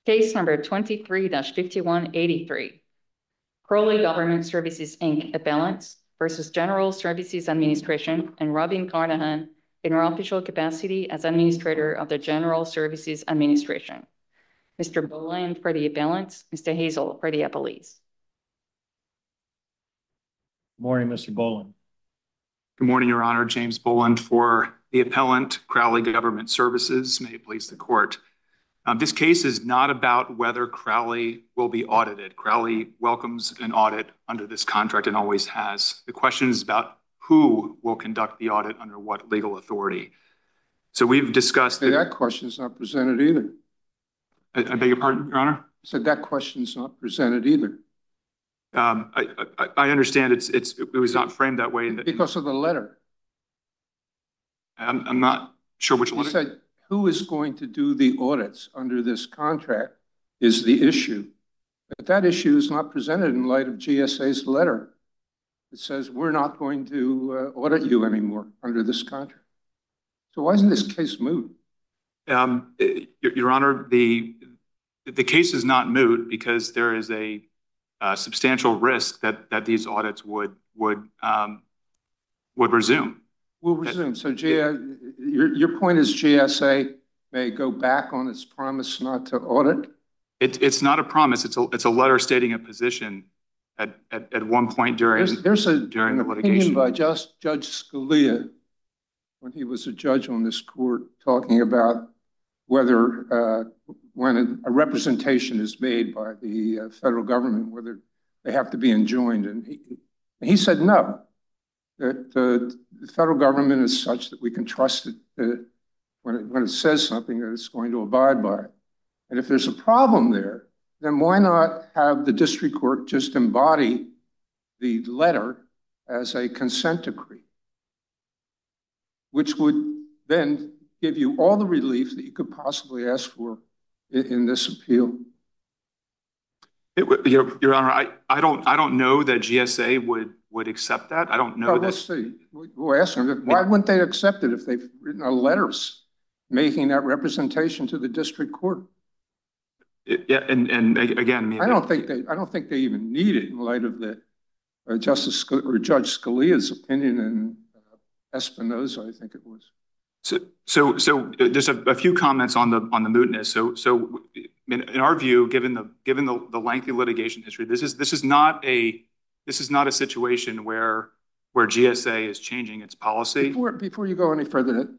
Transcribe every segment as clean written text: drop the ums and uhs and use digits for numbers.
Case number 23-5183. Crowley Government Services, Inc. Appellants versus General Services Administration and Robin Carnahan in her official capacity as Administrator of the General Services Administration. Mr. Boland for the appellants, Mr. Hazel for the appellees. Good morning, Mr. Boland. Good morning, Your Honor. James Boland for the appellant, Crowley Government Services. May it please the court. This case is not about whether Crowley will be audited. Crowley welcomes an audit under this contract and always has. The question is about who will conduct the audit under what legal authority. So we've discussed that question is not presented either. I beg your pardon, Your Honor? I said that question is not presented either. I understand it was not framed that way. Because of the letter. I'm not sure which letter. You said who is going to do the audits under this contract is the issue. But that issue is not presented in light of GSA's letter. It says we're not going to audit you anymore under this contract. So why isn't this case moot? Your Honor, the case is not moot because there is a substantial risk that these audits would resume. Will resume. So your point is GSA may go back on its promise not to audit? It's not a promise. It's a letter stating a position at one point during the litigation. Opinion by Judge Scalia when he was a judge on this court talking about whether when a representation is made by the federal government, whether they have to be enjoined. And he said no. That the federal government is such that we can trust it when it says something that it's going to abide by it. And if there's a problem there, then why not have the district court just embody the letter as a consent decree, which would then give you all the relief that you could possibly ask for in this appeal? Your Honor, I don't know that GSA would accept that. I don't know that. We'll see. We'll ask them. Why wouldn't they accept it if they've written letters making that representation to the district court? Yeah, and again, I don't think they even need it in light of the Judge Scalia's opinion in Espinoza, I think it was. So there's a few comments on the mootness. So in our view, given the lengthy litigation history, this is not a situation where GSA is changing its policy. Before you go any further,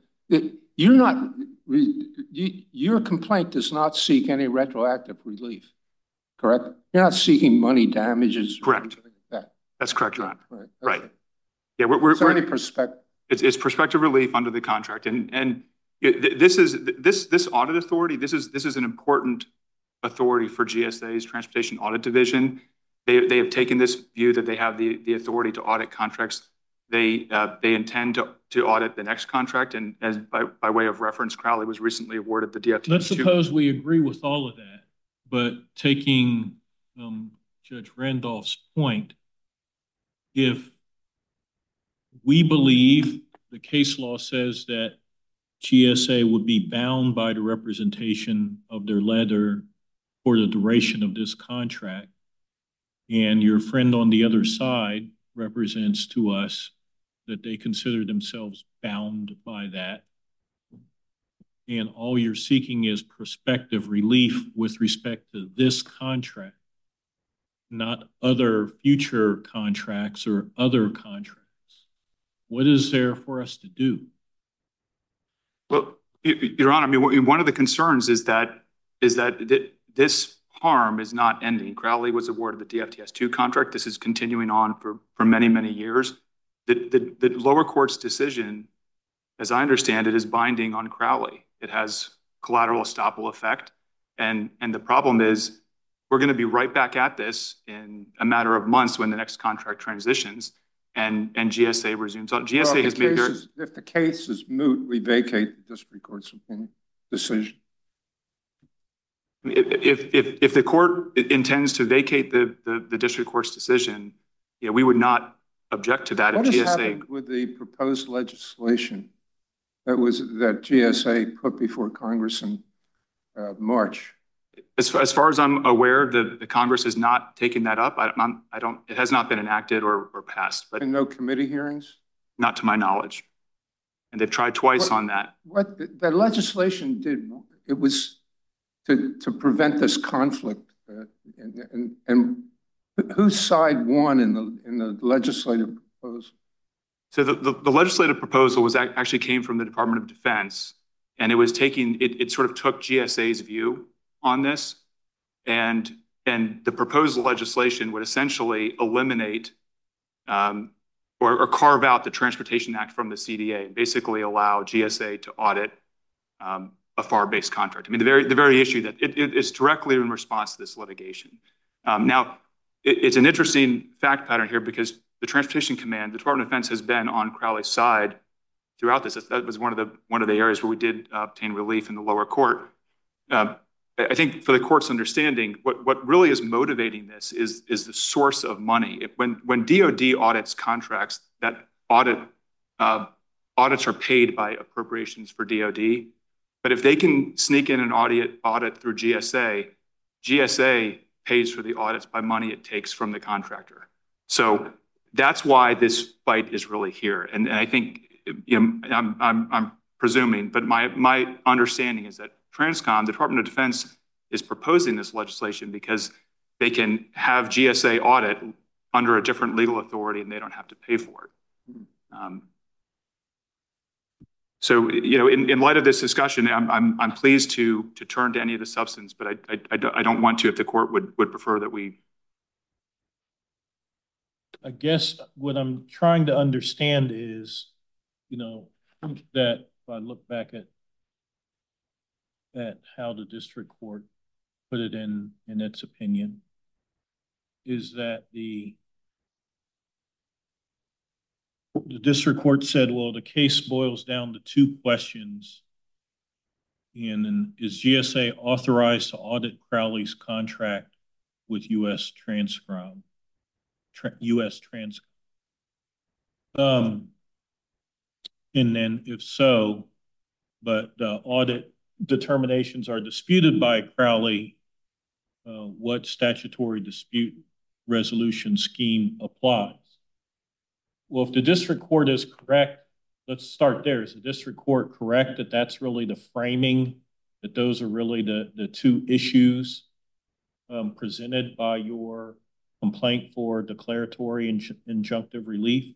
your complaint does not seek any retroactive relief, correct? You're not seeking money damages. Correct. Or like that. That's correct, Your Honor. Right. Right. Yeah, we're any perspective. It's prospective relief under the contract, and this audit authority. This is an important authority for GSA's Transportation Audit Division. They have taken this view that they have the authority to audit contracts. They intend to audit the next contract, and as by way of reference, Crowley was recently awarded the DFTS. Let's suppose we agree with all of that, but taking Judge Randolph's point, if we believe the case law says that GSA would be bound by the representation of their letter for the duration of this contract, and your friend on the other side represents to us that they consider themselves bound by that, and all you're seeking is prospective relief with respect to this contract, not other future contracts or other contracts, what is there for us to do? Well, Your Honor, I mean, one of the concerns is that this harm is not ending. Crowley was awarded the DFTS2 contract. This is continuing on for many, many years. The lower court's decision, as I understand it, is binding on Crowley. It has collateral estoppel effect. And the problem is we're going to be right back at this in a matter of months when the next contract transitions and GSA resumes. GSA has made very... If the case is moot, we vacate the district court's opinion decision. If the court intends to vacate the district court's decision, we would not object to that. What has happened with the proposed legislation that GSA put before Congress in March? As far as I'm aware, the Congress has not taken that up. I don't, it has not been enacted or passed, but And no committee hearings? not to my knowledge. And they've tried twice on that. What the legislation did, it was to prevent this conflict. And whose side won in the legislative proposal? So the legislative proposal was actually came from the Department of Defense, and it was taking, it sort of took GSA's view on this, and the proposed legislation would essentially eliminate or carve out the Transportation Act from the CDA and basically allow GSA to audit a FAR-based contract. I mean, the very issue that it's directly in response to this litigation. Now, it's an interesting fact pattern here because the Transportation Command, the Department of Defense, has been on Crowley's side throughout this. That was one of the areas where we did obtain relief in the lower court. I think for the court's understanding, what really is motivating this is the source of money. When DoD audits contracts, that audits are paid by appropriations for DoD. But if they can sneak in an audit through GSA, GSA pays for the audits by money it takes from the contractor. So that's why this fight is really here. And I think, you know, I'm presuming, but my understanding is that Transcom, the Department of Defense, is proposing this legislation because they can have GSA audit under a different legal authority and they don't have to pay for it. So, you know, in light of this discussion, I'm pleased to turn to any of the substance, but I don't want to if the court would prefer that we. I guess what I'm trying to understand is, you know, that if I look back at how the district court put it in its opinion, is that the district court said, well, the case boils down to two questions. And is GSA authorized to audit Crowley's contract with U.S. Transcom? And then if so, but audit determinations are disputed by Crowley, what statutory dispute resolution scheme applies? Well, if the district court is correct, let's start there. Is the district court correct that that's really the framing, that those are really the two issues presented by your complaint for declaratory and injunctive relief?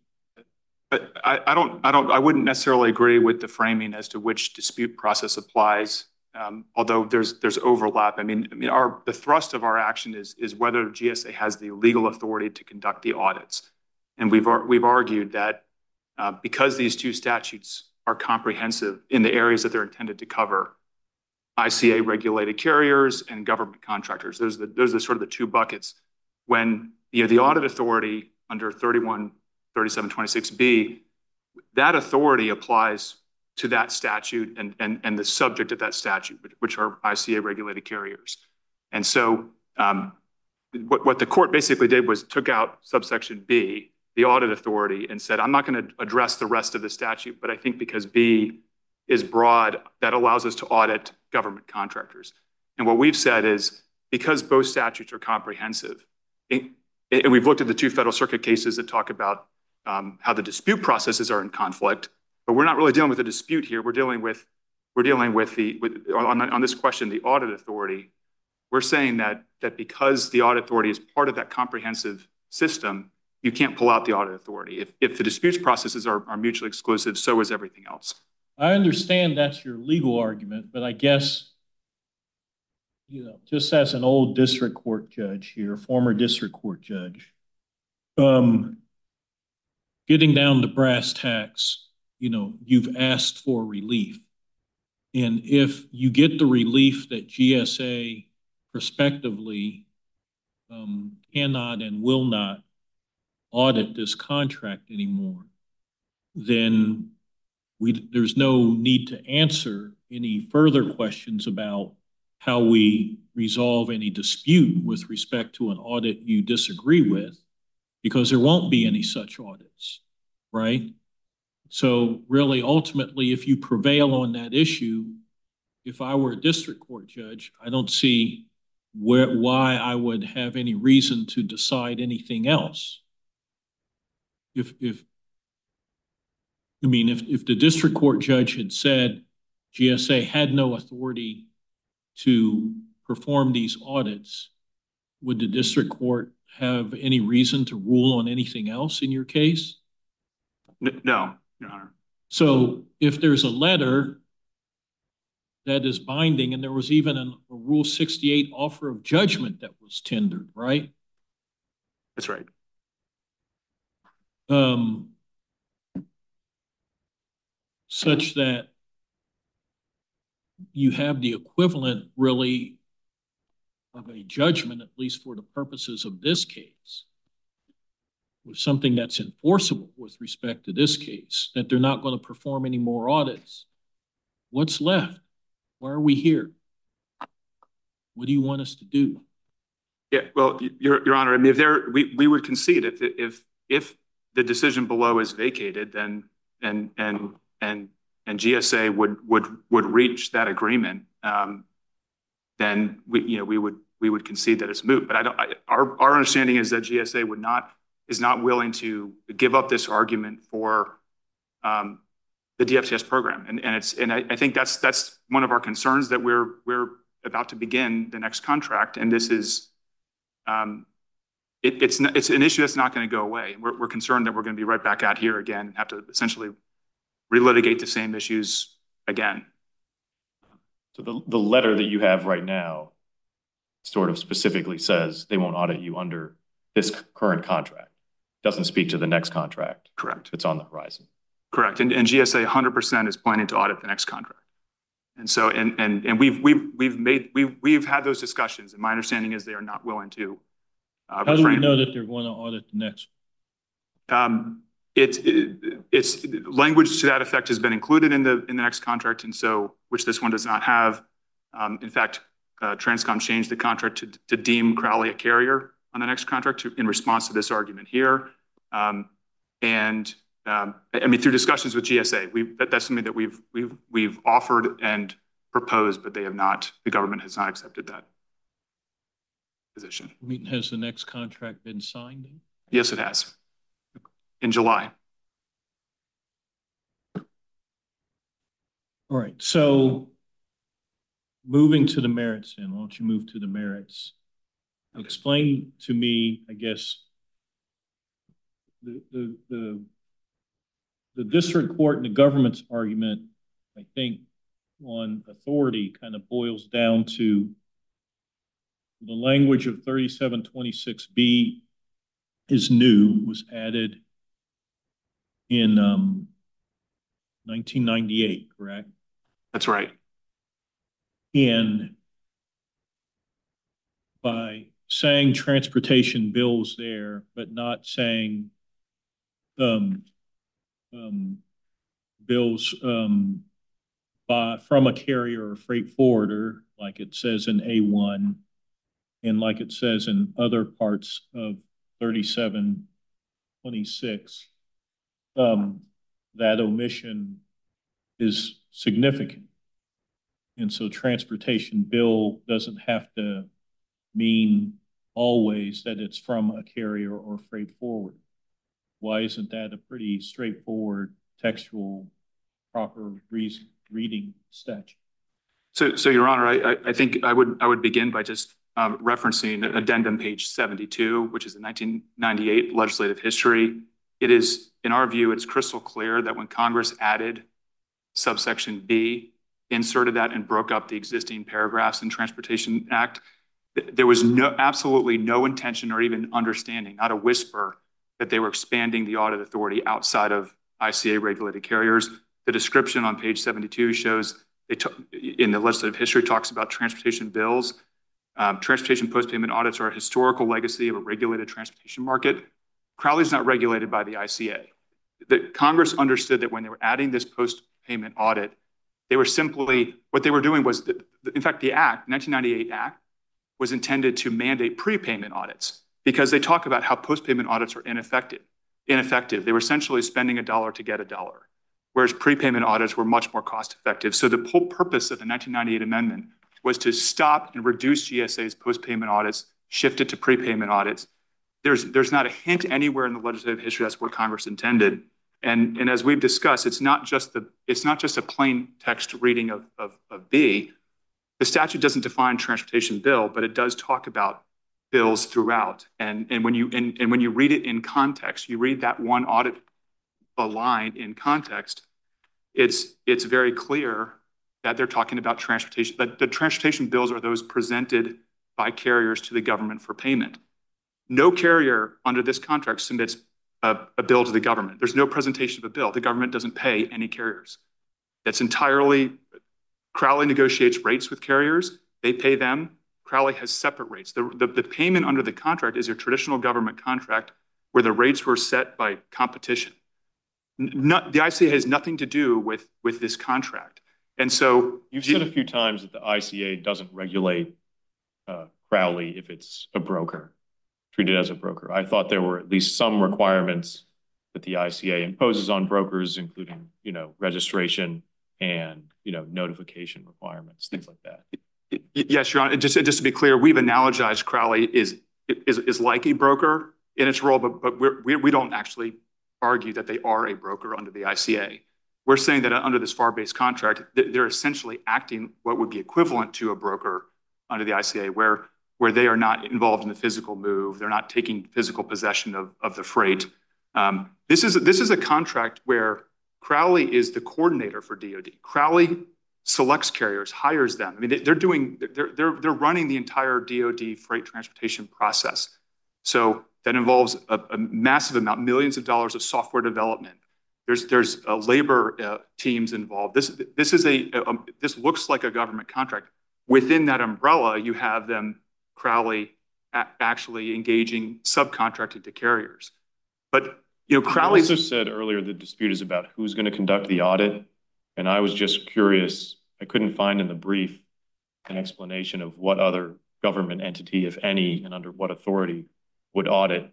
I wouldn't necessarily agree with the framing as to which dispute process applies, although there's overlap. I mean, the thrust of our action is whether GSA has the legal authority to conduct the audits. And we've argued that because these two statutes are comprehensive in the areas that they're intended to cover, ICA regulated carriers and government contractors. Those are sort of the two buckets. When the audit authority under 313726B, that authority applies to that statute and the subject of that statute, which are ICA regulated carriers. And so what the court basically did was took out subsection B, the audit authority, and said, I'm not going to address the rest of the statute, but I think because B is broad, that allows us to audit government contractors. And what we've said is, because both statutes are comprehensive, and we've looked at the two Federal Circuit cases that talk about how the dispute processes are in conflict, but we're not really dealing with a dispute here. We're dealing with on this question, the audit authority. We're saying that because the audit authority is part of that comprehensive system, you can't pull out the audit authority. If the disputes processes are mutually exclusive, so is everything else. I understand that's your legal argument, but I guess, just as an old district court judge here, former district court judge, getting down to brass tacks, you've asked for relief. And if you get the relief that GSA prospectively cannot and will not audit this contract anymore, then there's no need to answer any further questions about how we resolve any dispute with respect to an audit you disagree with, because there won't be any such audits, right? So really, ultimately, if you prevail on that issue, if I were a district court judge, I don't see why I would have any reason to decide anything else. If the district court judge had said GSA had no authority to perform these audits, would the district court have any reason to rule on anything else in your case? No, Your Honor. So if there's a letter that is binding, and there was even a Rule 68 offer of judgment that was tendered, right? That's right. Such that you have the equivalent, really, of a judgment, at least for the purposes of this case, with something that's enforceable with respect to this case, that they're not going to perform any more audits. What's left? Why are we here? What do you want us to do? Yeah, well, Your Honor, I mean, we would concede if the decision below is vacated, then and GSA would reach that agreement, then we would concede that it's moot. But our understanding is that GSA is not willing to give up this argument for the DFTS program, and I think that's one of our concerns, that we're about to begin the next contract, and this is it's an issue that's not going to go away. We're concerned that we're going to be right back out here again and have to essentially relitigate the same issues again. So the letter that you have right now sort of specifically says they won't audit you under this current contract. Doesn't speak to the next contract. Correct. That's on the horizon. Correct. And GSA 100% is planning to audit the next contract. And so, and we've had those discussions, and my understanding is they are not willing to How do we know that they're going to audit the next one? It's language to that effect has been included in the next contract, and so, which this one does not have. In fact, Transcom changed the contract to deem Crowley a carrier on the next contract in response to this argument here. I mean, through discussions with GSA, that's something that we've offered and proposed, but they have not. The government has not accepted that position. I mean, has the next contract been signed? Yes, it has. In July. All right. So moving to the merits, then, why don't you move to the merits? Explain to me, I guess, the district court and the government's argument, I think, on authority kind of boils down to the language of 3726B is new, was added in 1998, correct? That's right. And by saying transportation bills there, but not saying bills from a carrier or freight forwarder, like it says in A1, and like it says in other parts of 3726, that omission is significant. And so transportation bill doesn't have to mean always that it's from a carrier or freight forward. Why isn't that a pretty straightforward textual proper reading statute? So Your Honor, I think I would begin by just referencing addendum page 72, which is the 1998 legislative history. It is, in our view, it's crystal clear that when Congress added subsection B, inserted that and broke up the existing paragraphs in Transportation Act, there was absolutely no intention or even understanding, not a whisper, that they were expanding the audit authority outside of ICA regulated carriers. The description on page 72 shows, in the legislative history, talks about transportation bills. Transportation post-payment audits are a historical legacy of a regulated transportation market. Crowley's not regulated by the ICA. Congress understood that when they were adding this post-payment audit, they were simply, what they were doing was, in fact, the Act, 1998 Act, was intended to mandate prepayment audits because they talk about how post-payment audits are ineffective. They were essentially spending $1 to get $1, whereas prepayment audits were much more cost-effective. So the whole purpose of the 1998 amendment was to stop and reduce GSA's post-payment audits, shift it to prepayment audits. There's not a hint anywhere in the legislative history that's what Congress intended. And as we've discussed, it's not just a plain text reading of B. The statute doesn't define transportation bill, but it does talk about bills throughout. And when you read it in context, you read that one audit line in context, it's very clear that they're talking about transportation, that the transportation bills are those presented by carriers to the government for payment. No carrier under this contract submits a bill to the government. There's no presentation of a bill. The government doesn't pay any carriers. That's entirely, Crowley negotiates rates with carriers. They pay them. Crowley has separate rates. The payment under the contract is a traditional government contract where the rates were set by competition. The ICA has nothing to do with this contract. And so you've said a few times that the ICA doesn't regulate Crowley if it's a broker, treated as a broker. I thought there were at least some requirements that the ICA imposes on brokers, including, registration and, notification requirements, things like that. Yes, Your Honor. Just to be clear, we've analogized Crowley is like a broker in its role, but we don't actually argue that they are a broker under the ICA. We're saying that under this FAR-based contract, they're essentially acting what would be equivalent to a broker under the ICA, where they are not involved in the physical move. They're not taking physical possession of the freight. This is a contract where Crowley is the coordinator for DoD. Crowley selects carriers, hires them. I mean, they're running the entire DoD freight transportation process. So that involves a massive amount, millions of dollars of software development. There's labor teams involved. This looks like a government contract. Within that umbrella, you have them, Crowley, actually engaging subcontracted to carriers. But Crowley also said earlier the dispute is about who's going to conduct the audit, and I was just curious. I couldn't find in the brief an explanation of what other government entity, if any, and under what authority would audit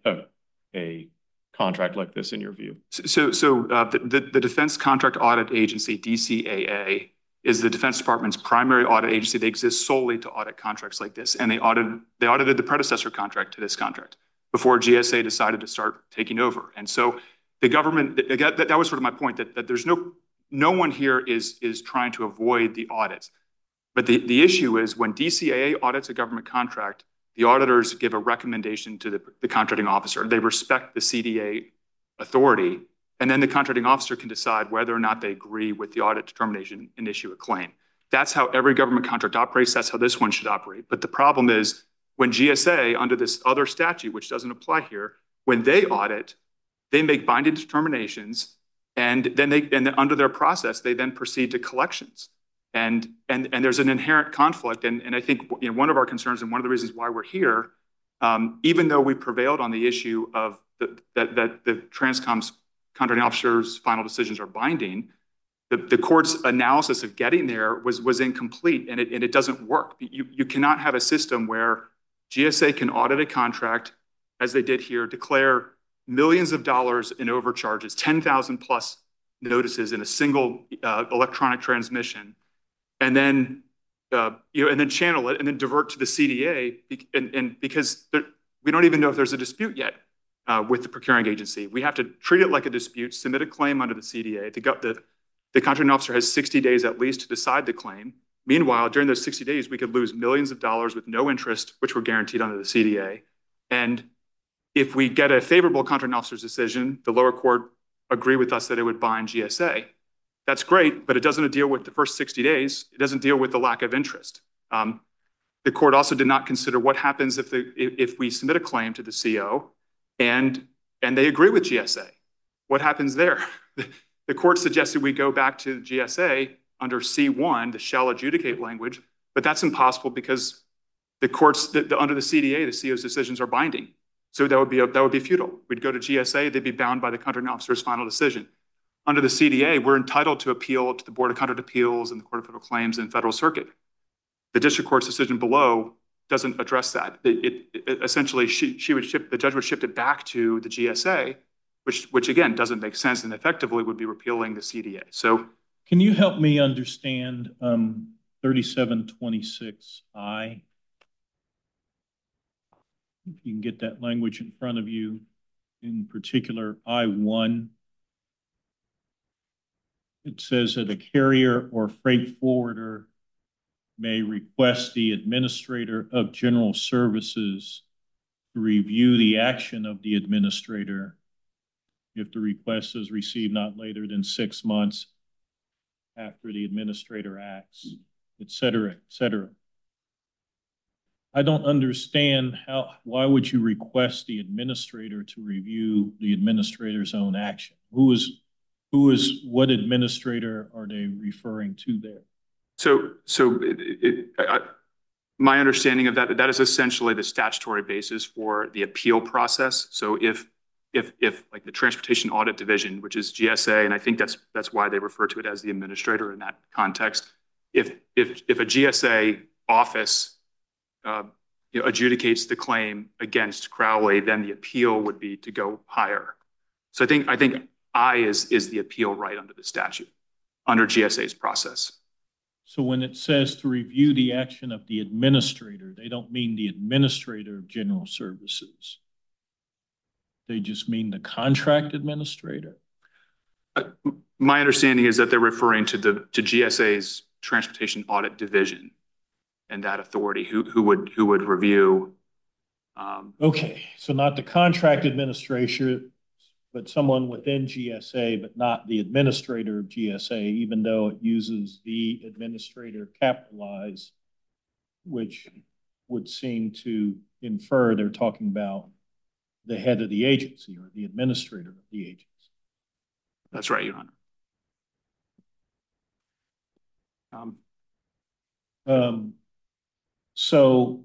a contract like this, in your view. So the Defense Contract Audit Agency, DCAA, is the Defense Department's primary audit agency. They exist solely to audit contracts like this, and they audited the predecessor contract to this contract before GSA decided to start taking over. And so the government, that was sort of my point, that there's no one here is trying to avoid the audits. But the issue is when DCAA audits a government contract, the auditors give a recommendation to the contracting officer. They respect the CDA authority, and then the contracting officer can decide whether or not they agree with the audit determination and issue a claim. That's how every government contract operates. That's how this one should operate. But the problem is when GSA, under this other statute, which doesn't apply here, when they audit, they make binding determinations, and then under their process, they then proceed to collections. And there's an inherent conflict. And I think one of our concerns and one of the reasons why we're here, even though we prevailed on the issue of that the Transcom's contracting officer's final decisions are binding, the court's analysis of getting there was incomplete, and it doesn't work. You cannot have a system where GSA can audit a contract, as they did here, declare millions of dollars in overcharges, 10,000 plus notices in a single electronic transmission, and then channel it and then divert to the CDA, and because we don't even know if there's a dispute yet with the procuring agency. We have to treat it like a dispute, submit a claim under the CDA. The contracting officer has 60 days at least to decide the claim. Meanwhile, during those 60 days, we could lose millions of dollars with no interest, which were guaranteed under the CDA. And if we get a favorable contracting officer's decision, the lower court agree with us that it would bind GSA. That's great, but it doesn't deal with the first 60 days. It doesn't deal with the lack of interest. The court also did not consider what happens if we submit a claim to the CO and they agree with GSA. What happens there? The court suggested we go back to GSA under C1, the shall adjudicate language, but that's impossible because the courts under the CDA, the CO's decisions are binding. So that would be futile. We'd go to GSA, they'd be bound by the contracting officer's final decision. Under the CDA, we're entitled to appeal to the Board of Contract Appeals and the Court of Federal Claims and Federal Circuit. The district court's decision below doesn't address that. Essentially, the judge would shift it back to the GSA, which again doesn't make sense and effectively would be repealing the CDA. So, can you help me understand 3726I. If you can get that language in front of you, in particular I1. It says that a carrier or freight forwarder may request the administrator of general services to review the action of the administrator if the request is received not later than 6 months after the administrator acts, et cetera, et cetera. I don't understand why would you request the administrator to review the administrator's own action? What administrator are they referring to there? My understanding of that is essentially the statutory basis for the appeal process. So if like the Transportation Audit Division, which is GSA, and I think that's why they refer to it as the administrator in that context. If a GSA office adjudicates the claim against Crowley, then the appeal would be to go higher. So I think I is the appeal right under the statute, under GSA's process. So when it says to review the action of the administrator, they don't mean the administrator of general services. They just mean the contract administrator. My understanding is that they're referring to GSA's Transportation Audit Division and that authority who would review. Okay, so not the contract administrator, but someone within GSA, but not the administrator of GSA, even though it uses the administrator capitalized, which would seem to infer they're talking about the head of the agency or the administrator of the agency. That's right, Your Honor. So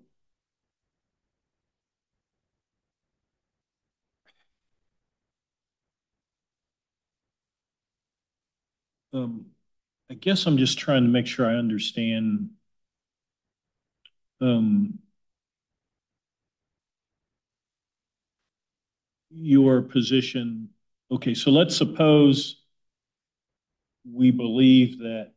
I guess I'm just trying to make sure I understand your position. Okay, so let's suppose we believe that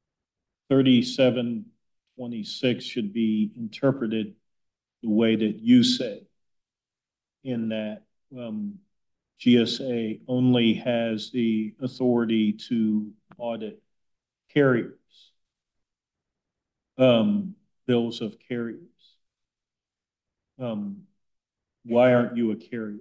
3726 should be interpreted the way that you say, in that GSA only has the authority to audit carriers, bills of carriers. Why aren't you a carrier?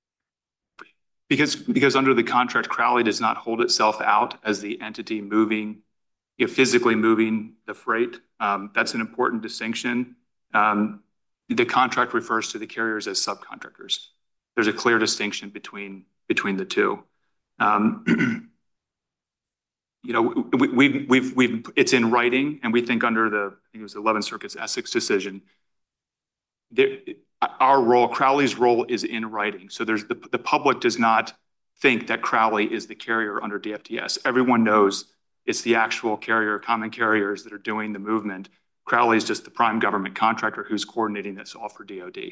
Because under the contract, Crowley does not hold itself out as the entity moving, physically moving the freight. That's an important distinction. The contract refers to the carriers as subcontractors. There's a clear distinction between the two. It's in writing, and we think under I think it was the 11th Circuit's Essex decision, Crowley's role is in writing. So the public does not think that Crowley is the carrier under DFTS. Everyone knows it's the actual carrier, common carriers that are doing the movement. Crowley is just the prime government contractor who's coordinating this all for DOD.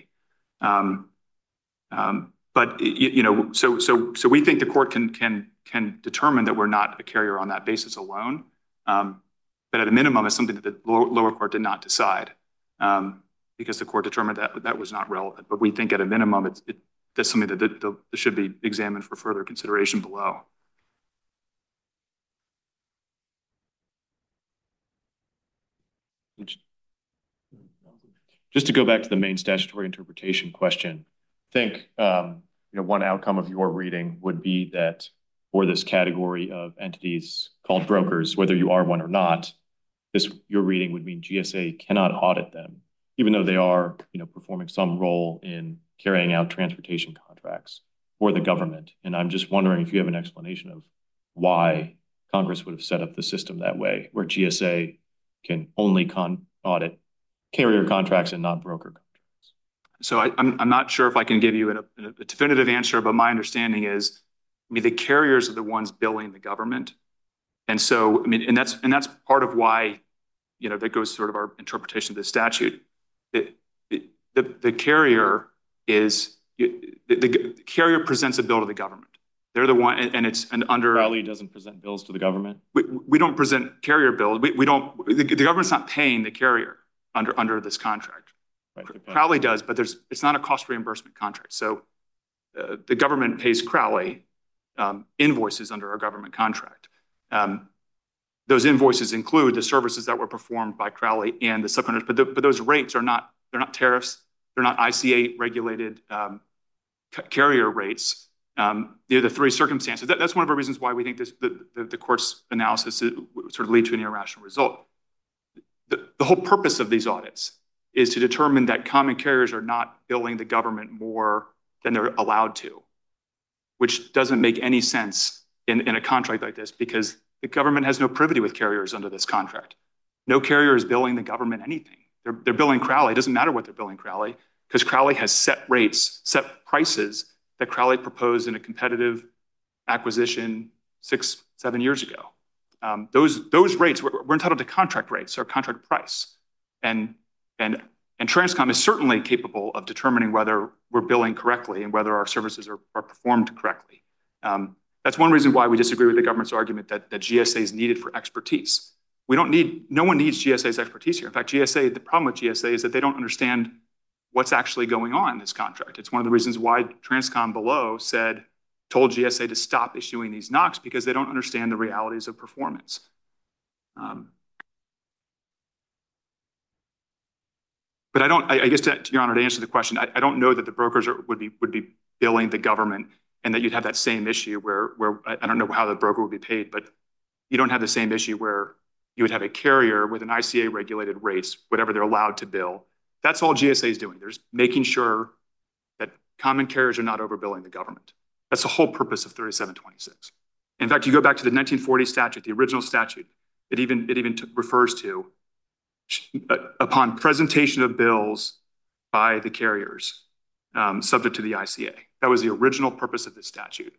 But so we think the court can determine that we're not a carrier on that basis alone. But at a minimum, it's something that the lower court did not decide because the court determined that was not relevant. But we think at a minimum, that's something that should be examined for further consideration below. Just to go back to the main statutory interpretation question, I think one outcome of your reading would be that for this category of entities called brokers, whether you are one or not, your reading would mean GSA cannot audit them, even though they are performing some role in carrying out transportation contracts for the government. And I'm just wondering if you have an explanation of why Congress would have set up the system that way, where GSA can only audit carrier contracts and not broker contracts. So I'm not sure if I can give you a definitive answer, but my understanding is, the carriers are the ones billing the government. And so, and that's part of why, that goes sort of our interpretation of the statute. The carrier presents a bill to the government. They're the one, and it's under. Crowley doesn't present bills to the government? We don't present carrier bills. We don't, the government's not paying the carrier under this contract. Right, Crowley does, but it's not a cost reimbursement contract. So the government pays Crowley invoices under our government contract. Those invoices include the services that were performed by Crowley and the subcontractors, but those rates are not, they're not tariffs. They're not ICA regulated carrier rates. They're the three circumstances. That's one of the reasons why we think the court's analysis would sort of lead to an irrational result. The whole purpose of these audits is to determine that common carriers are not billing the government more than they're allowed to, which doesn't make any sense in a contract like this because the government has no privity with carriers under this contract. No carrier is billing the government anything. They're billing Crowley. It doesn't matter what they're billing Crowley because Crowley has set rates, set prices that Crowley proposed in a competitive acquisition 6-7 years ago. Those rates, we're entitled to contract rates or contract price. And Transcom is certainly capable of determining whether we're billing correctly and whether our services are performed correctly. That's one reason why we disagree with the government's argument that GSA is needed for expertise. No one needs GSA's expertise here. In fact, the problem with GSA is that they don't understand what's actually going on in this contract. It's one of the reasons why Transcom below told GSA to stop issuing these NOCs because they don't understand the realities of performance. But I guess to Your Honor, to answer the question, I don't know that the brokers would be billing the government and that you'd have that same issue where I don't know how the broker would be paid, but you don't have the same issue where you would have a carrier with an ICA regulated rates, whatever they're allowed to bill. That's all GSA is doing. They're just making sure that common carriers are not overbilling the government. That's the whole purpose of 3726. In fact, you go back to the 1940 statute, the original statute, it even refers to upon presentation of bills by the carriers subject to the ICA. That was the original purpose of this statute.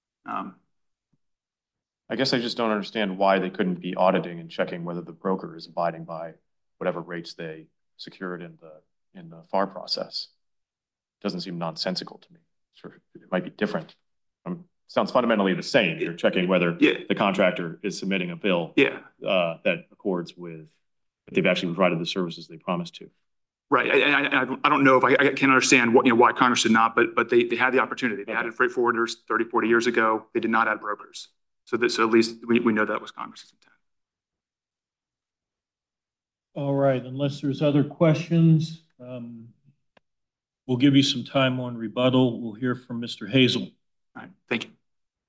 I guess I just don't understand why they couldn't be auditing and checking whether the broker is abiding by whatever rates they secured in the FAR process. It doesn't seem nonsensical to me. Sure, it might be different. Sounds fundamentally the same. You're checking whether the contractor is submitting a bill that accords with that they've actually provided the services they promised to. Right. I don't know if I can understand why Congress did not, but they had the opportunity. They added freight forwarders 30, 40 years ago. They did not add brokers. So at least we know that was Congress's intent. All right. Unless there's other questions, we'll give you some time on rebuttal. We'll hear from Mr. Hazel. All right. Thank you.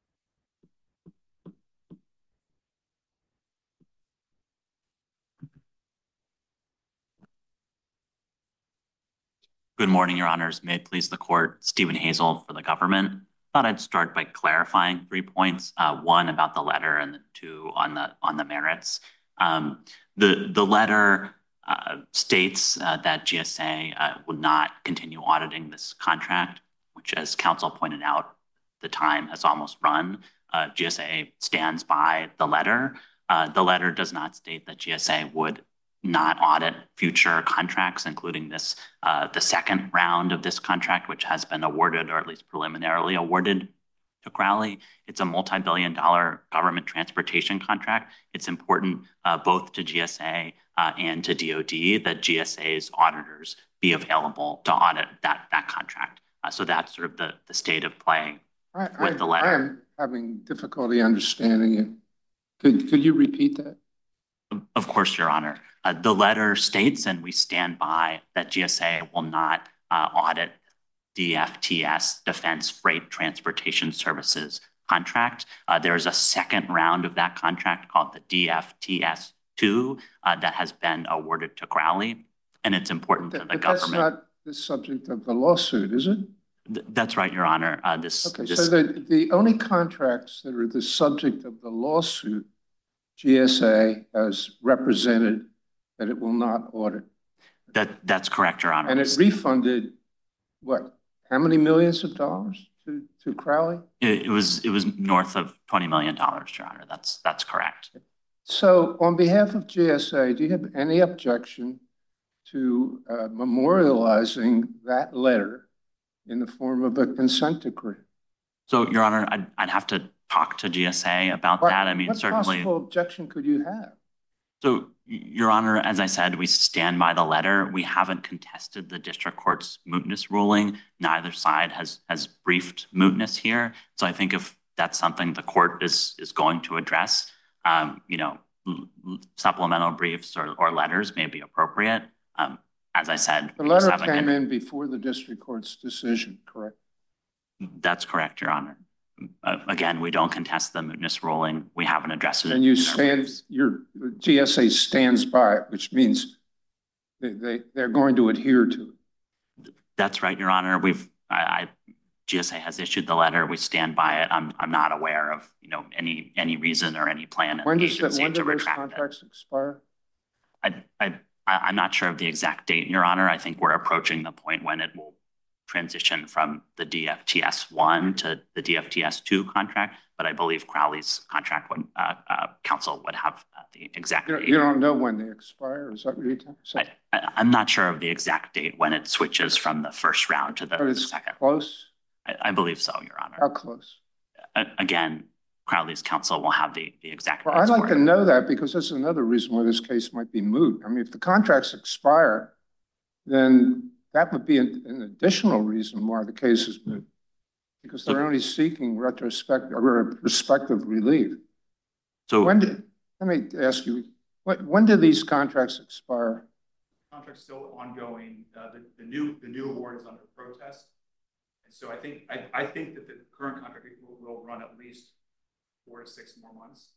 Good morning, Your Honors. May it please the court, Stephen Hazel for the government. Thought I'd start by clarifying 3 points. One about the letter and the two on the merits. The letter states that GSA would not continue auditing this contract, which, as counsel pointed out, the time has almost run. GSA stands by the letter. The letter does not state that GSA would not audit future contracts, including this, the second round of this contract, which has been awarded, or at least preliminarily awarded to Crowley. It's a multi-billion-dollar government transportation contract. It's important both to GSA and to DOD that GSA's auditors be available to audit that contract. So that's sort of the state of play with the letter. I am having difficulty understanding it. Could you repeat that? Of course, Your Honor. The letter states, and we stand by, that GSA will not audit DFTS, Defense Freight Transportation Services contract. There's a second round of that contract called the DFTS-2 that has been awarded to Crowley, and it's important to the government. That's not the subject of the lawsuit, is it? That's right, Your Honor. So the only contracts that are the subject of the lawsuit, GSA has represented that it will not audit. That's correct, Your Honor. And it refunded, what, how many millions of dollars to Crowley? It was north of $20 million, Your Honor. That's correct. So on behalf of GSA, do you have any objection to memorializing that letter in the form of a consent decree? So, Your Honor, I'd have to talk to GSA about that. I mean, What certainly. possible objection could you have? So, Your Honor, as I said, we stand by the letter. We haven't contested the district court's mootness ruling. Neither side has briefed mootness here. So I think if that's something the court is going to address, you know, supplemental briefs or letters may be appropriate. As I said, The letter came in before the district court's decision, correct? That's correct, Your Honor. Again, we don't contest the mootness ruling. We haven't addressed it. And you stand, your GSA stands by it, which means they're going to adhere to it. That's right, Your Honor. GSA has issued the letter. We stand by it. I'm not aware of, you know, any reason or any plan. When do those contracts expire? I'm not sure of the exact date, Your Honor. I think we're approaching the point when it will transition from the DFTS 1 to the DFTS 2 contract, but I believe Crowley's contract would, counsel would have the exact date. You don't know when they expire? Is that what you're saying? I'm not sure of the exact date when it switches from the first round to the second. Close? I believe so, Your Honor. How close? Again, Crowley's counsel will have the exact Well, I'd like to know that because that's another reason why this case might be moot. I mean, if the contracts expire, then that would be an additional reason why the case is moot, because they're only seeking retrospective or prospective relief. So let me ask you, when do these contracts expire? Contract's still ongoing. The new award is under protest. And so I think that the current contract will run at least 4 to 6 more months.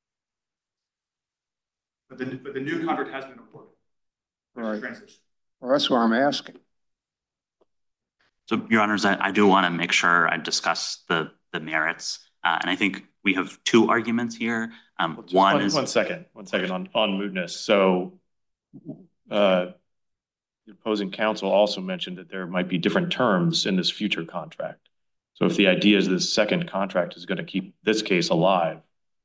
But the new contract has been awarded. Right. Transition. Well, that's what I'm asking. So, Your Honors, I do want to make sure I discuss the merits. And I think we have 2 arguments here. One second on mootness. So the opposing counsel also mentioned that there might be different terms in this future contract. So if the idea is this second contract is going to keep this case alive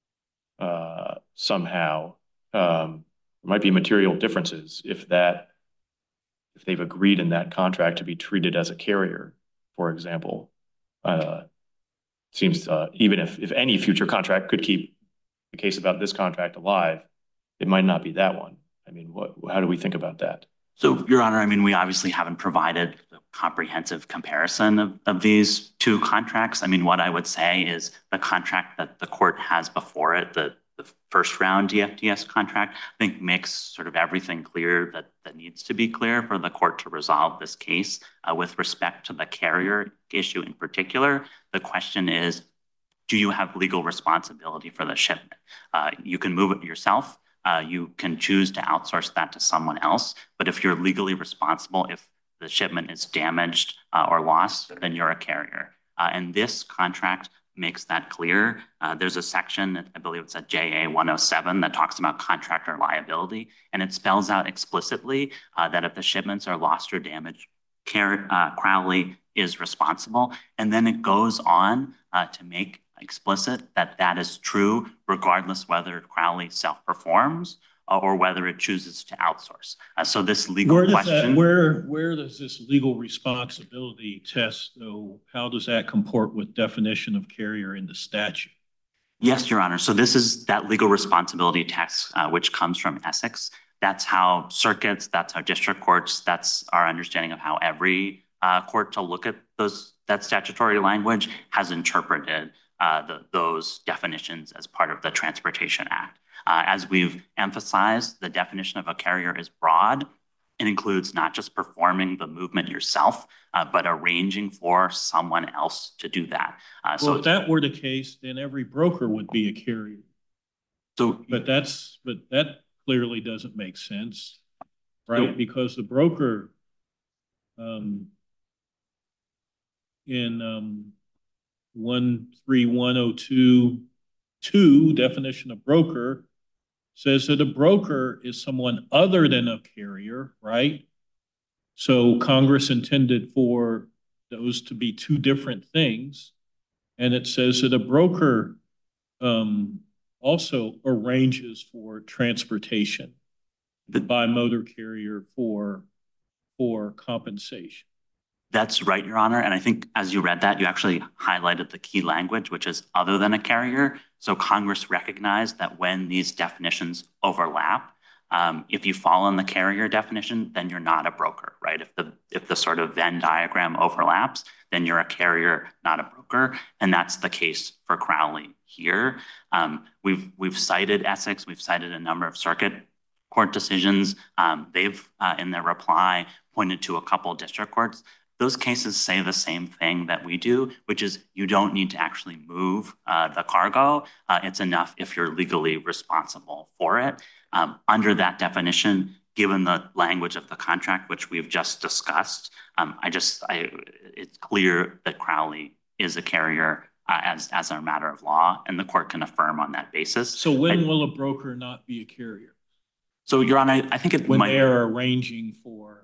somehow, there might be material differences if they've agreed in that contract to be treated as a carrier, for example. Seems even if any future contract could keep the case about this contract alive, it might not be that one. I mean, how do we think about that? So, Your Honor, I mean, we obviously haven't provided a comprehensive comparison of these 2 contracts. I mean, what I would say is the contract that the court has before it, the first round DFTS contract, I think makes sort of everything clear that needs to be clear for the court to resolve this case. With respect to the carrier issue in particular, the question is, do you have legal responsibility for the shipment? You can move it yourself. You can choose to outsource that to someone else. But if you're legally responsible, if the shipment is damaged or lost, then you're a carrier. And this contract makes that clear. There's a section, I believe it's at JA 107, that talks about contractor liability. And it spells out explicitly that if the shipments are lost or damaged, Crowley is responsible. And then it goes on to make explicit that is true regardless whether Crowley self-performs or whether it chooses to outsource. So this legal question— where does this legal responsibility test, though, how does that comport with definition of carrier in the statute? Yes, Your Honor. So this is that legal responsibility test, which comes from Essex. That's how circuits, that's how district courts, that's our understanding of how every court to look at that statutory language has interpreted those definitions as part of the Transportation Act. As we've emphasized, the definition of a carrier is broad. It includes not just performing the movement yourself, but arranging for someone else to do that. So if that were the case, then every broker would be a carrier. But that clearly doesn't make sense, right? Because the broker in 131022 definition of broker says that a broker is someone other than a carrier, right? So Congress intended for those to be 2 different things. And it says that a broker also arranges for transportation by motor carrier for compensation. That's right, Your Honor. And I think as you read that, you actually highlighted the key language, which is other than a carrier. So Congress recognized that when these definitions overlap, if you fall in the carrier definition, then you're not a broker, right? If the sort of Venn diagram overlaps, then you're a carrier, not a broker. And that's the case for Crowley here. We've cited Essex, we've cited a number of circuit court decisions. They've, in their reply, pointed to a couple of district courts. Those cases say the same thing that we do, which is you don't need to actually move the cargo. It's enough if you're legally responsible for it. Under that definition, given the language of the contract, which we've just discussed, it's clear that Crowley is a carrier as a matter of law, and the court can affirm on that basis. So when will a broker not be a carrier? So, Your Honor, I think it when might... they're arranging for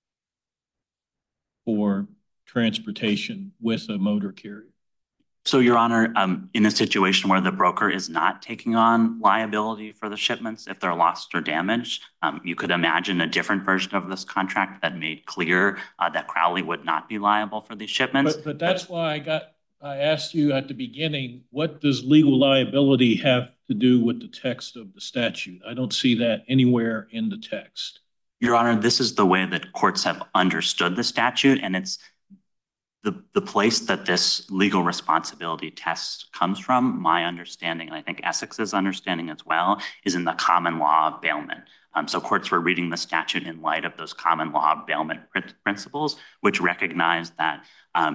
transportation with a motor carrier. So, Your Honor, in a situation where the broker is not taking on liability for the shipments, if they're lost or damaged, you could imagine a different version of this contract that made clear that Crowley would not be liable for these shipments. But that's why I asked you at the beginning, what does legal liability have to do with the text of the statute? I don't see that anywhere in the text. Your Honor, this is the way that courts have understood the statute, and it's the place that this legal responsibility test comes from. My understanding, and I think Essex's understanding as well, is in the common law of bailment. So courts were reading the statute in light of those common law bailment principles, which recognize that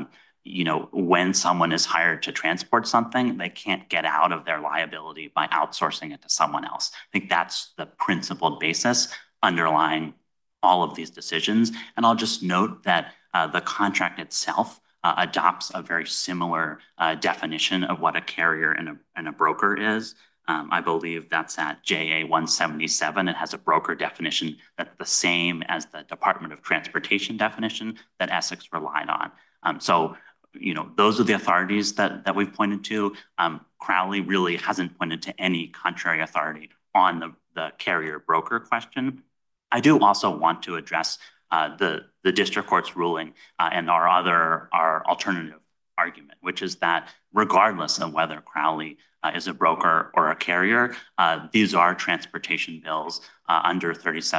when someone is hired to transport something, they can't get out of their liability by outsourcing it to someone else. I think that's the principled basis underlying all of these decisions. And I'll just note that the contract itself adopts a very similar definition of what a carrier and a broker is. I believe that's at JA 177. It has a broker definition that's the same as the Department of Transportation definition that Essex relied on. So, those are the authorities that we've pointed to. Crowley really hasn't pointed to any contrary authority on the carrier broker question. I do also want to address the district court's ruling and our alternative argument, which is that regardless of whether Crowley is a broker or a carrier, these are transportation bills under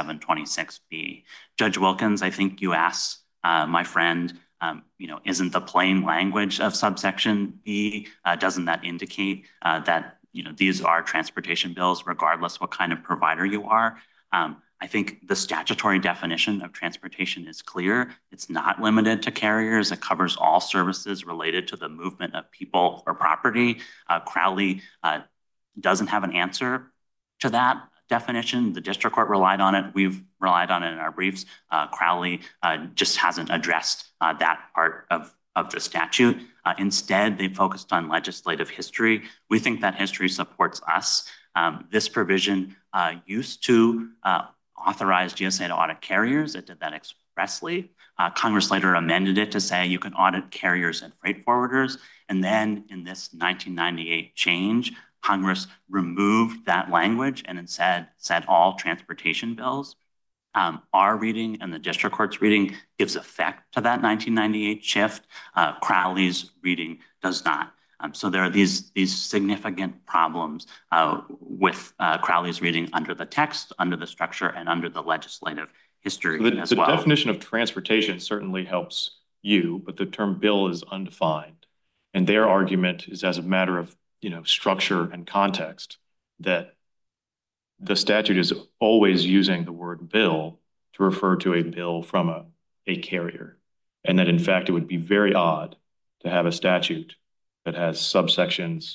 3726B. Judge Wilkins, I think you asked my friend, isn't the plain language of subsection B, doesn't that indicate that these are transportation bills regardless what kind of provider you are? I think the statutory definition of transportation is clear. It's not limited to carriers. It covers all services related to the movement of people or property. Crowley doesn't have an answer to that definition. The district court relied on it. We've relied on it in our briefs. Crowley just hasn't addressed that part of the statute. Instead, they focused on legislative history. We think that history supports us. This provision used to authorize GSA to audit carriers. It did that expressly. Congress later amended it to say you can audit carriers and freight forwarders. And then in this 1998 change, Congress removed that language and instead said all transportation bills. Our reading and the district court's reading gives effect to that 1998 shift. Crowley's reading does not. So there are these significant problems with Crowley's reading under the text, under the structure, and under the legislative history as well. The definition of transportation certainly helps you, but the term bill is undefined. And their argument is as a matter of structure and context that the statute is always using the word bill to refer to a bill from a carrier. And that in fact, it would be very odd to have a statute that has subsections,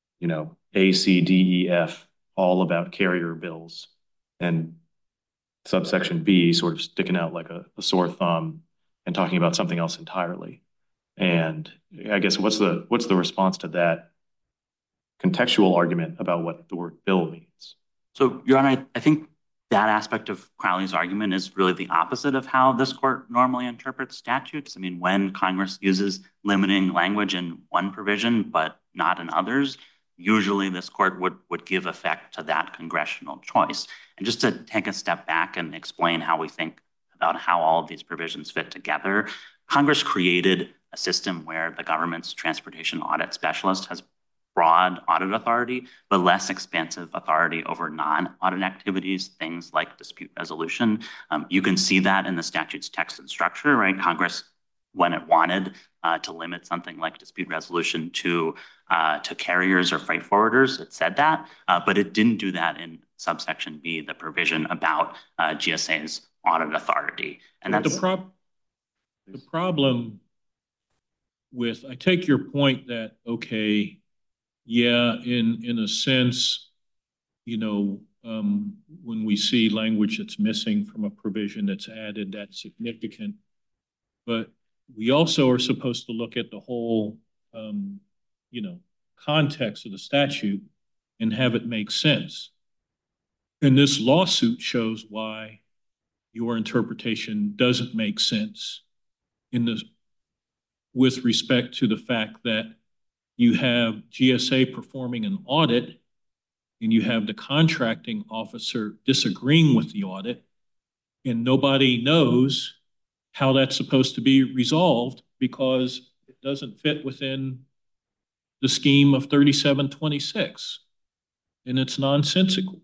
A, C, D, E, F, all about carrier bills, and subsection B sort of sticking out like a sore thumb and talking about something else entirely. And I guess what's the response to that contextual argument about what the word bill means? So, Your Honor, I think that aspect of Crowley's argument is really the opposite of how this court normally interprets statutes. I mean, when Congress uses limiting language in one provision, but not in others, usually this court would give effect to that congressional choice. And just to take a step back and explain how we think about how all of these provisions fit together. Congress created a system where the government's transportation audit specialist has broad audit authority, but less expansive authority over non-audit activities, things like dispute resolution. You can see that in the statute's text and structure, right? Congress, when it wanted to limit something like dispute resolution to carriers or freight forwarders, it said that, but it didn't do that in subsection B, the provision about GSA's audit authority. And but that's the problem with, I take your point that, okay, yeah, in a sense, you know, when we see language that's missing from a provision that's added, that's significant. But we also are supposed to look at the whole, you know, context of the statute and have it make sense. And this lawsuit shows why your interpretation doesn't make sense in this, with respect to the fact that you have GSA performing an audit and you have the contracting officer disagreeing with the audit, and nobody knows how that's supposed to be resolved because it doesn't fit within the scheme of 3726, and it's nonsensical.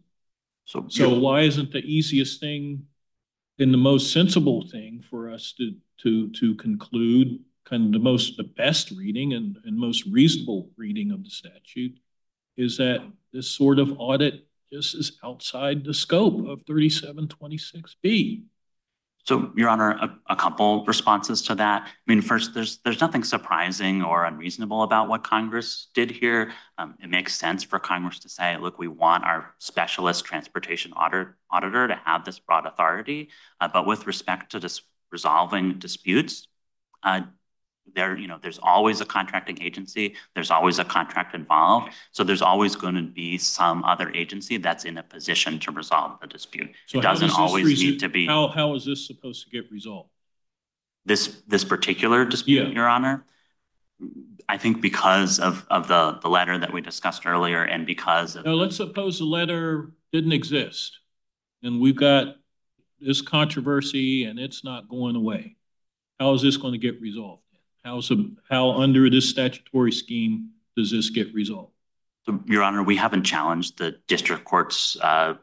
So why isn't the easiest thing and the most sensible thing for us to conclude, kind of the best reading and most reasonable reading of the statute, is that this sort of audit just is outside the scope of 3726B? So, Your Honor, a couple responses to that. I mean, first, there's nothing surprising or unreasonable about what Congress did here. It makes sense for Congress to say, look, we want our specialist transportation auditor to have this broad authority, but with respect to resolving disputes, there's always a contracting agency, there's always a contract involved, so there's always going to be some other agency that's in a position to resolve the dispute. So it doesn't always need to be. How is this supposed to get resolved? This particular dispute, Your Honor, I think because of the letter that we discussed earlier, and because of. Now, let's suppose the letter didn't exist, and we've got this controversy, and it's not going away. How is this going to get resolved? How under this statutory scheme does this get resolved? So, Your Honor, we haven't challenged the district court's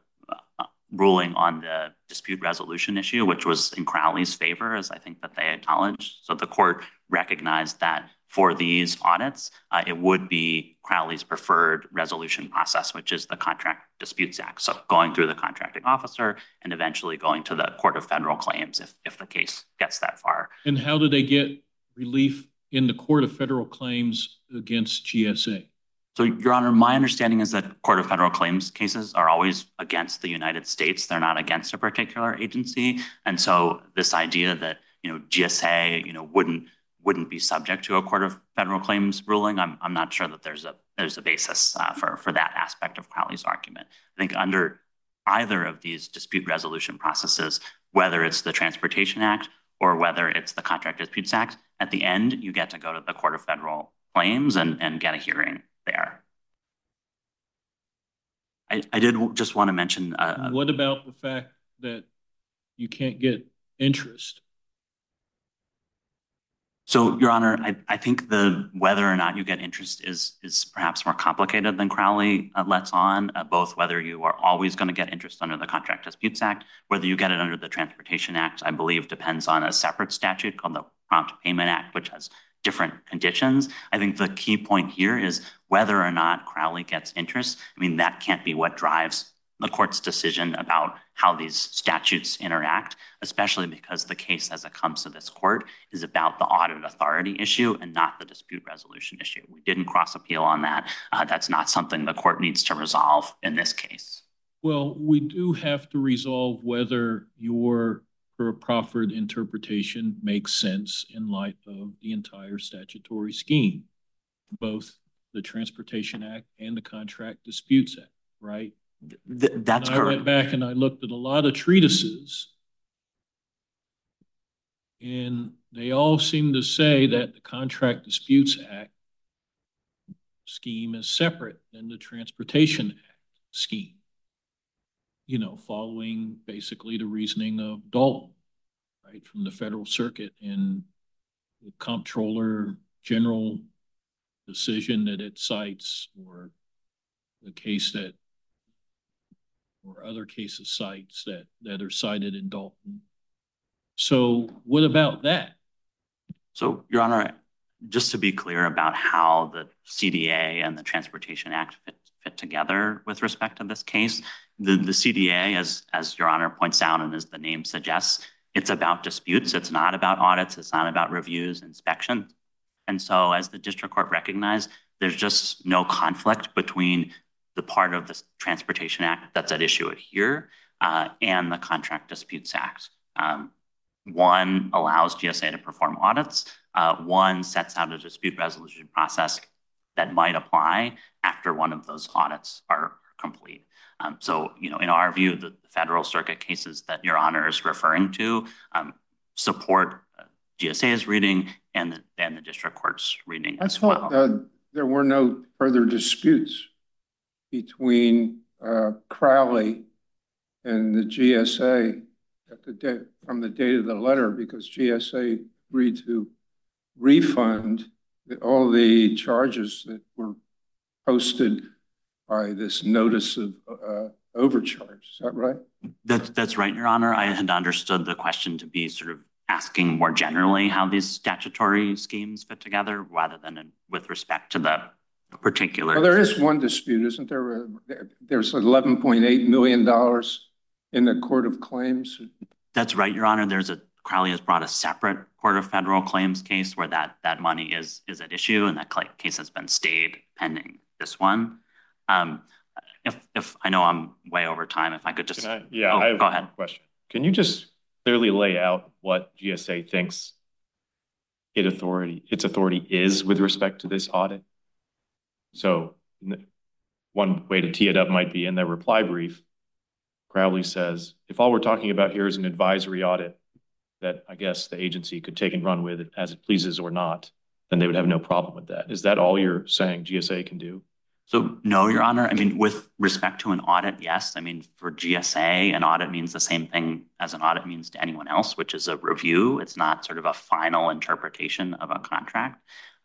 ruling on the dispute resolution issue, which was in Crowley's favor, as I think that they acknowledged. So the court recognized that for these audits, it would be Crowley's preferred resolution process, which is the Contract Disputes Act. So going through the contracting officer and eventually going to the Court of Federal Claims if the case gets that far. And how do they get relief in the Court of Federal Claims against GSA? So, Your Honor, my understanding is that Court of Federal Claims cases are always against the United States. They're not against a particular agency. And so this idea that, GSA, wouldn't be subject to a Court of Federal Claims ruling, I'm not sure that there's a basis for that aspect of Crowley's argument. I think under either of these dispute resolution processes, whether it's the Transportation Act or whether it's the Contract Disputes Act, at the end, you get to go to the Court of Federal Claims and get a hearing there. I did just want to mention. What about the fact that you can't get interest? So, Your Honor, I think whether or not you get interest is perhaps more complicated than Crowley lets on, both whether you are always going to get interest under the Contract Disputes Act, whether you get it under the Transportation Act, I believe depends on a separate statute called the Prompt Payment Act, which has different conditions. I think the key point here is whether or not Crowley gets interest. I mean, that can't be what drives the court's decision about how these statutes interact, especially because the case as it comes to this court is about the audit authority issue and not the dispute resolution issue. We didn't cross appeal on that. That's not something the court needs to resolve in this case. Well, we do have to resolve whether your proffered interpretation makes sense in light of the entire statutory scheme, both the Transportation Act and the Contract Disputes Act, right? That's correct. I went back and I looked at a lot of treatises, and they all seem to say that the Contract Disputes Act scheme is separate than the Transportation Act scheme, following basically the reasoning of Dalton. right, from the Federal Circuit, and the Comptroller General decision that it cites, or the case that, or other cases cites that are cited in Dalton. So what about that? So, Your Honor, just to be clear about how the CDA and the Transportation Act fit together with respect to this case, the CDA, as Your Honor points out and as the name suggests, it's about disputes. It's not about audits. It's not about reviews, inspections. And so, as the district court recognized, there's just no conflict between the part of the Transportation Act that's at issue here and the Contract Disputes Act. One allows GSA to perform audits. One sets out a dispute resolution process that might apply after one of those audits are complete. So, in our view, the Federal Circuit cases that Your Honor is referring to support GSA's reading and the district court's reading as well. There were no further disputes between Crowley and the GSA from the date of the letter, because GSA agreed to refund all the charges that were posted by this notice of overcharge. Is that right? That's right, Your Honor. I had understood the question to be sort of asking more generally how these statutory schemes fit together rather than with respect to the particular. Well, there is one dispute, isn't there? There's $11.8 million in the Court of Claims. That's right, Your Honor. Crowley has brought a separate Court of Federal Claims case where that money is at issue, and that case has been stayed pending this one. If I know I'm way over time, if I could just. I have go ahead. a question. Can you just clearly lay out what GSA thinks its authority is with respect to this audit? So one way to tee it up might be in their reply brief, Crowley says, if all we're talking about here is an advisory audit that I guess the agency could take and run with as it pleases or not, then they would have no problem with that. Is that all you're saying GSA can do? So no, Your Honor. I mean, with respect to an audit, yes. I mean, for GSA, an audit means the same thing as an audit means to anyone else, which is a review. It's not sort of a final interpretation of a contract.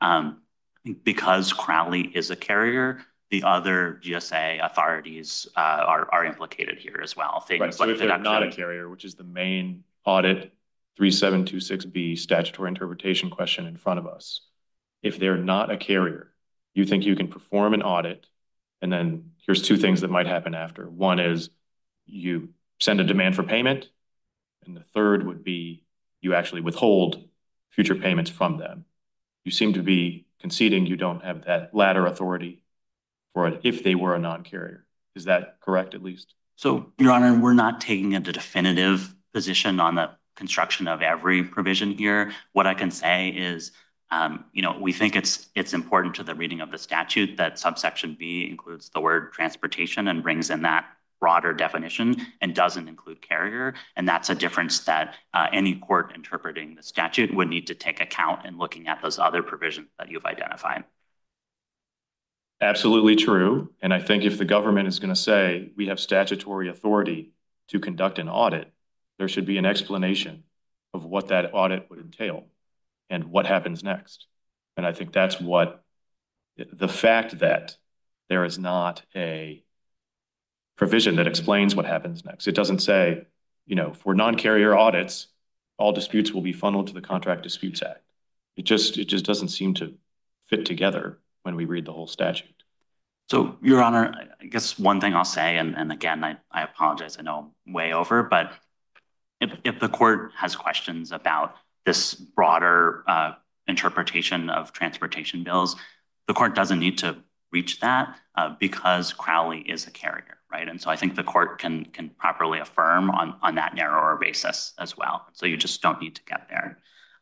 Because Crowley is a carrier, the other GSA authorities are implicated here as well. Right, so if they're not a carrier, which is the main audit 3726B statutory interpretation question in front of us, if they're not a carrier, you think you can perform an audit, and then here's two things that might happen after. One is you send a demand for payment, and the third would be you actually withhold future payments from them. You seem to be conceding you don't have that latter authority for it if they were a non-carrier. Is that correct, at least? So, Your Honor, we're not taking a definitive position on the construction of every provision here. What I can say is, we think it's important to the reading of the statute that subsection B includes the word transportation and brings in that broader definition and doesn't include carrier. And that's a difference that any court interpreting the statute would need to take account in looking at those other provisions that you've identified. Absolutely true. And I think if the government is going to say we have statutory authority to conduct an audit, there should be an explanation of what that audit would entail and what happens next. And I think that's what the fact that there is not a provision that explains what happens next. It doesn't say, for non-carrier audits, all disputes will be funneled to the Contract Disputes Act. It just doesn't seem to fit together when we read the whole statute. So, Your Honor, I guess one thing I'll say, and again, I apologize, I know I'm way over, but if the court has questions about this broader interpretation of transportation bills, the court doesn't need to reach that because Crowley is a carrier, right? And so I think the court can properly affirm on that narrower basis as well. So you just don't need to get there.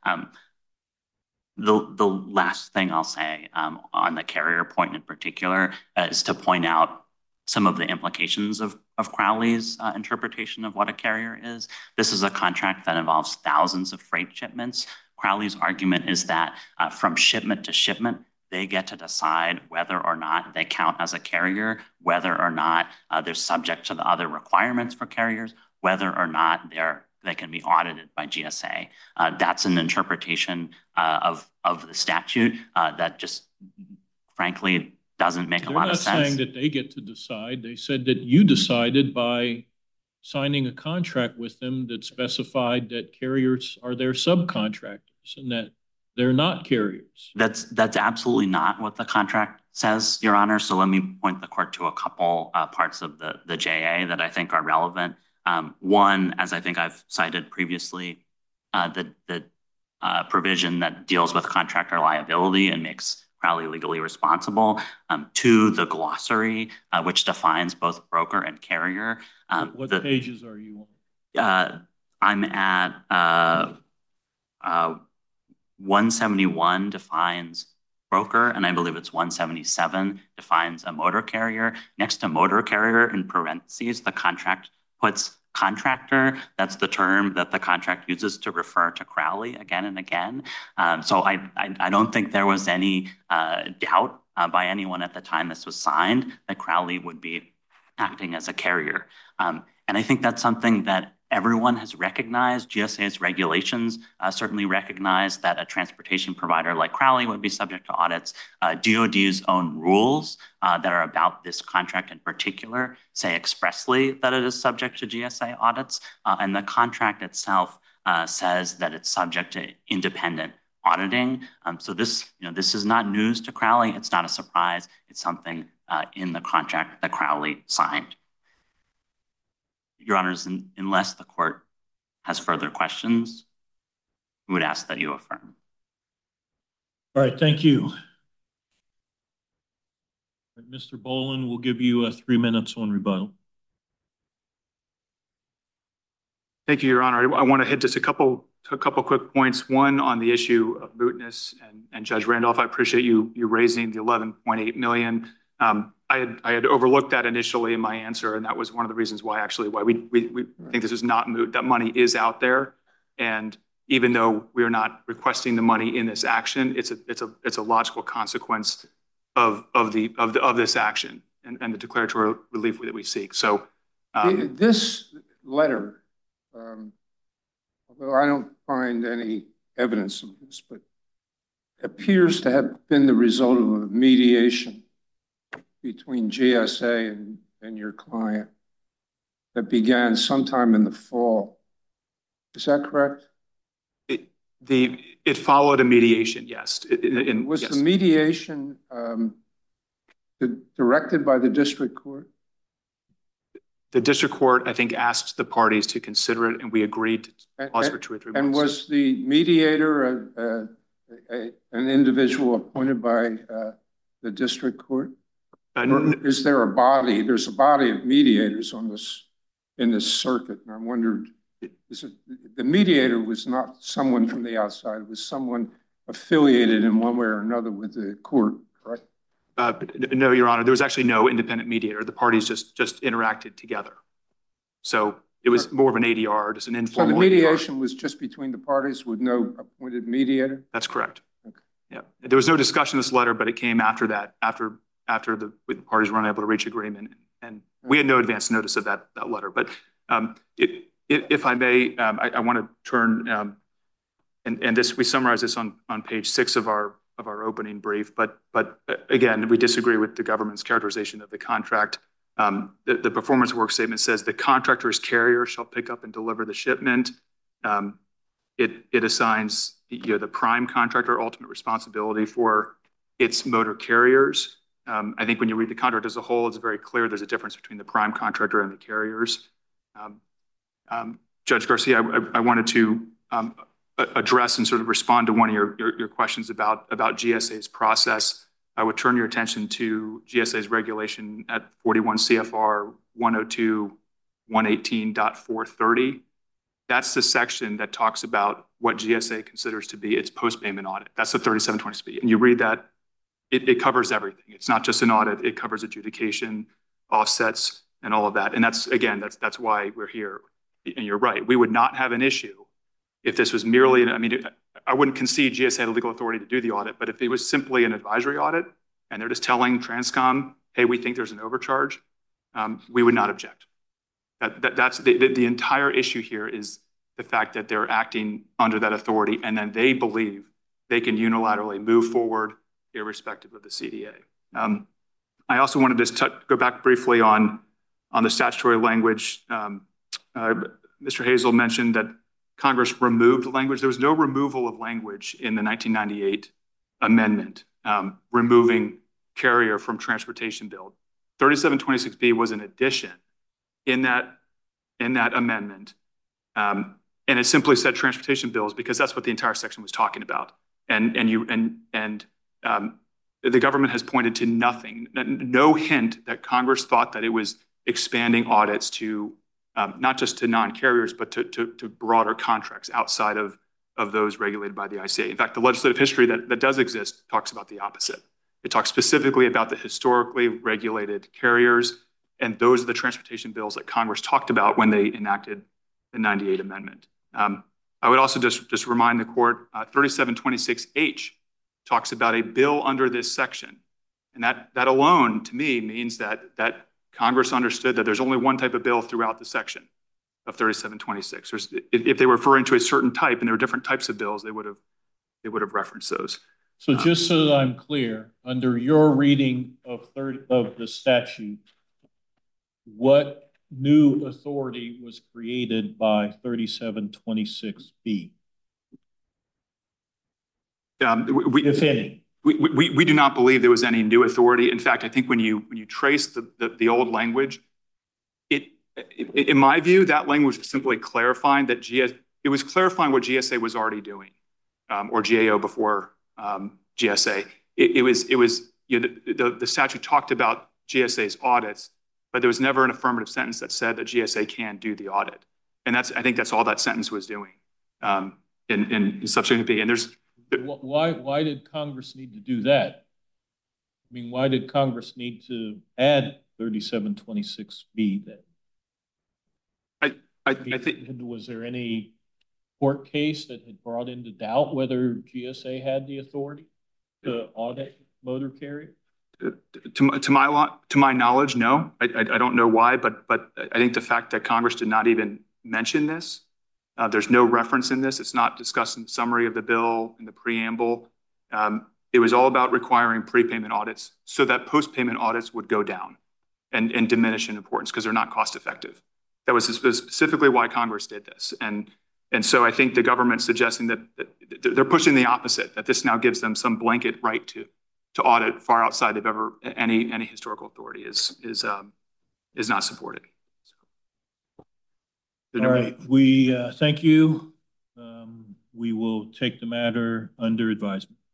The last thing I'll say on the carrier point in particular is to point out some of the implications of Crowley's interpretation of what a carrier is. This is a contract that involves thousands of freight shipments. Crowley's argument is that from shipment to shipment, they get to decide whether or not they count as a carrier, whether or not they're subject to the other requirements for carriers, whether or not they're they can be audited by GSA. That's an interpretation of the statute that just frankly doesn't make a lot of sense. They're not saying that they get to decide. They said that you decided by signing a contract with them that specified that carriers are their subcontractors and that they're not carriers. That's absolutely not what the contract says, Your Honor. So let me point the court to a couple parts of the JA that I think are relevant. One, as I think I've cited previously, the provision that deals with contractor liability and makes Crowley legally responsible. Two, the glossary, which defines both broker and carrier. What pages are you on? I'm at 171 defines broker, and I believe it's 177 defines a motor carrier. Next to motor carrier in parentheses, the contract puts contractor. That's the term that the contract uses to refer to Crowley again and again. So I don't think there was any doubt by anyone at the time this was signed that Crowley would be acting as a carrier. And I think that's something that everyone has recognized. GSA's regulations certainly recognize that a transportation provider like Crowley would be subject to audits. DOD's own rules that are about this contract in particular say expressly that it is subject to GSA audits, and the contract itself says that it's subject to independent auditing. So this is not news to Crowley. It's not a surprise. It's something in the contract that Crowley signed. Your Honors, unless the court has further questions, we would ask that you affirm. All right, thank you. Mr. Boland, we'll give you 3 minutes on rebuttal. Thank you, Your Honor. I want to hit just a couple quick points. One, on the issue of mootness, and Judge Randolph, I appreciate you raising the $11.8 million. I had overlooked that initially in my answer, and that was one of the reasons why we think this is not moot. That money is out there, and even though we are not requesting the money in this action, it's a logical consequence of this action and the declaratory relief that we seek. So this letter, although I don't find any evidence of this, but appears to have been the result of a mediation between GSA and your client that began sometime in the fall. Is that correct? It followed a mediation, yes. Was the mediation directed by the district court? The district court, I think, asked the parties to consider it, and we agreed to pause for 2 or 3 months. And was the mediator an individual appointed by the district court? Or is there a body? There's a body of mediators in this circuit, and I wondered, the mediator was not someone from the outside, it was someone affiliated in one way or another with the court, correct? No, Your Honor, there was actually no independent mediator. The parties just interacted together. So it was more of an ADR, just an informal. So the mediation was just between the parties with no appointed mediator? That's correct. Okay. Yeah, there was no discussion of this letter, but it came after that, after the parties were unable to reach agreement, and we had no advance notice of that letter. But if I may, I want to turn and this, we summarize this on page 6 of our opening brief. But again, we disagree with the government's characterization of the contract. The performance work statement says the contractor's carrier shall pick up and deliver the shipment. It assigns the prime contractor ultimate responsibility for its motor carriers. I think when you read the contract as a whole, it's very clear there's a difference between the prime contractor and the carriers. Judge Garcia, I wanted to address and sort of respond to one of your questions about GSA's process. I would turn your attention to GSA's regulation at 41 CFR 102.118.430. That's the section that talks about what GSA considers to be its post-payment audit. That's the 3720 and you read that, it covers everything. It's not just an audit, it covers adjudication, offsets, and all of that. And that's why we're here. And you're right, we would not have an issue if this was merely, I wouldn't concede GSA had the legal authority to do the audit, but if it was simply an advisory audit and they're just telling Transcom, hey, we think there's an overcharge, we would not object. That's the entire issue here is the fact that they're acting under that authority, and then they believe they can unilaterally move forward irrespective of the CDA. I also wanted to go back briefly on the statutory language. Mr. Hazel mentioned that Congress removed language. There was no removal of language in the 1998 amendment, removing carrier from transportation bill. 3726B was an addition in that amendment. And it simply said transportation bills because that's what the entire section was talking about. And the government has pointed to nothing, no hint that Congress thought that it was expanding audits to not just to non-carriers, but to broader contracts outside of those regulated by the ICA. In fact, the legislative history that does exist talks about the opposite. It talks specifically about the historically regulated carriers, and those are the transportation bills that Congress talked about when they enacted the 98 amendment. I would also just remind the court, 3726H talks about a bill under this section. And that alone, to me, means that Congress understood that there's only one type of bill throughout the section of 3726. If they were referring to a certain type and there were different types of bills, they would have referenced those. So just so that I'm clear, under your reading of the statute, what new authority was created by 3726B? If any. We do not believe there was any new authority. In fact, I think when you trace the old language, in my view, that language was simply clarifying that it was clarifying what GSA was already doing, or GAO before GSA. The statute talked about GSA's audits, but there was never an affirmative sentence that said that GSA can do the audit. And I think that's all that sentence was doing in subsequent B. And there's Why did Congress need to do that? I mean, why did Congress need to add 3726B then? I think, was there any court case that had brought into doubt whether GSA had the authority to audit motor carrier? To my knowledge, no. I don't know why, but I think the fact that Congress did not even mention this, there's no reference in this. It's not discussed in the summary of the bill, in the preamble. It was all about requiring prepayment audits so that post-payment audits would go down and diminish in importance because they're not cost effective. That was specifically why Congress did this. And so I think the government suggesting that they're pushing the opposite, that this now gives them some blanket right to audit far outside of any historical authority is not supported. All right, we thank you. We will take the matter under advisement.